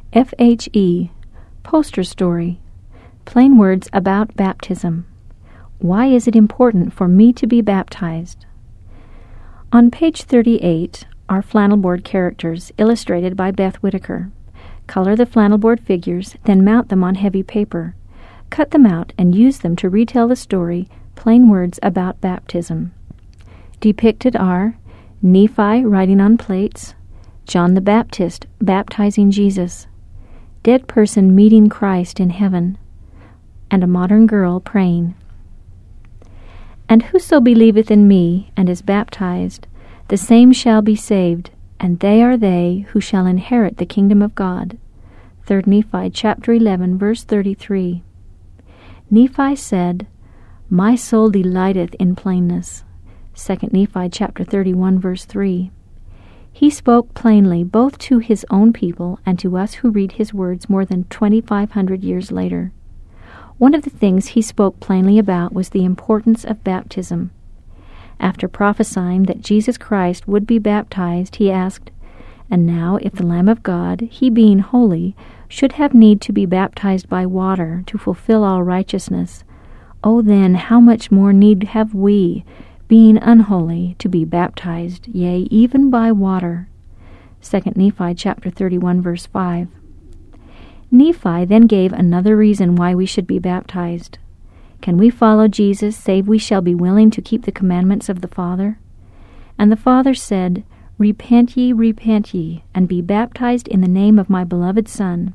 FHE, Poster Story, Plain Words About Baptism. Why is it important for me to be baptized? On page 38 are flannel board characters illustrated by Beth Whitaker. Color the flannel board figures, then mount them on heavy paper. Cut them out and use them to retell the story, Plain Words About Baptism. Depicted are Nephi writing on plates, John the Baptist baptizing Jesus, dead person meeting Christ in heaven, and a modern girl praying. And whoso believeth in me and is baptized, the same shall be saved, and they are they who shall inherit the kingdom of God. 3 Nephi chapter 11, verse 33. Nephi said, My soul delighteth in plainness. 2 Nephi chapter 31, verse 3. He spoke plainly both to his own people and to us who read his words more than 2,500 years later. One of the things he spoke plainly about was the importance of baptism. After prophesying that Jesus Christ would be baptized, he asked, And now if the Lamb of God, he being holy, should have need to be baptized by water to fulfill all righteousness, O then how much more need have we, being unholy, to be baptized, yea, even by water. 2 Nephi chapter 31, verse 5. Nephi then gave another reason why we should be baptized. Can we follow Jesus save we shall be willing to keep the commandments of the Father? And the Father said, repent ye, and be baptized in the name of my beloved Son.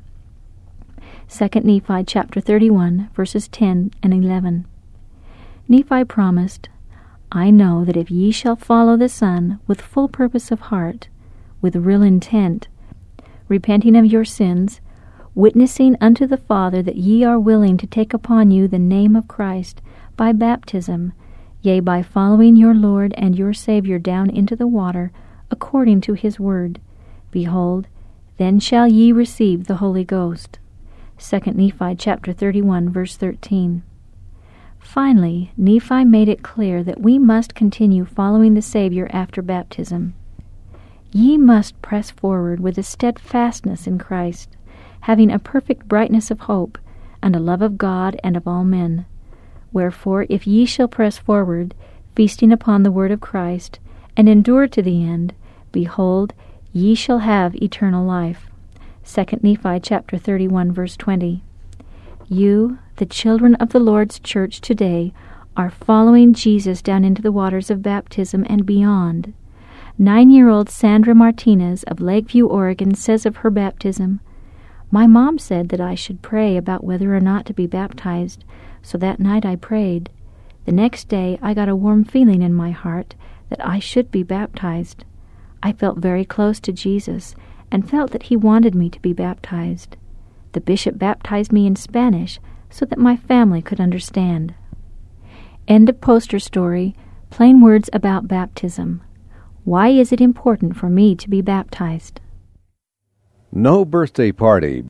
2 Nephi chapter 31, verses 10 and 11. Nephi promised, I know that if ye shall follow the Son with full purpose of heart, with real intent, repenting of your sins, witnessing unto the Father that ye are willing to take upon you the name of Christ by baptism, yea, by following your Lord and your Savior down into the water, according to his word, behold, then shall ye receive the Holy Ghost. 2 Nephi chapter 31, verse 13. Finally, Nephi made it clear that we must continue following the Savior after baptism. Ye must press forward with a steadfastness in Christ, having a perfect brightness of hope, and a love of God and of all men. Wherefore, if ye shall press forward, feasting upon the word of Christ, and endure to the end, behold, ye shall have eternal life. 2 Nephi chapter 31, verse 20. You, the children of the Lord's church today, are following Jesus down into the waters of baptism and beyond. 9-year-old Sandra Martinez of Lakeview, Oregon, says of her baptism, My mom said that I should pray about whether or not to be baptized, so that night I prayed. The next day I got a warm feeling in my heart that I should be baptized. I felt very close to Jesus and felt that he wanted me to be baptized. The bishop baptized me in Spanish so that my family could understand. End of poster story, Plain Words About Baptism. Why is it important for me to be baptized? No birthday party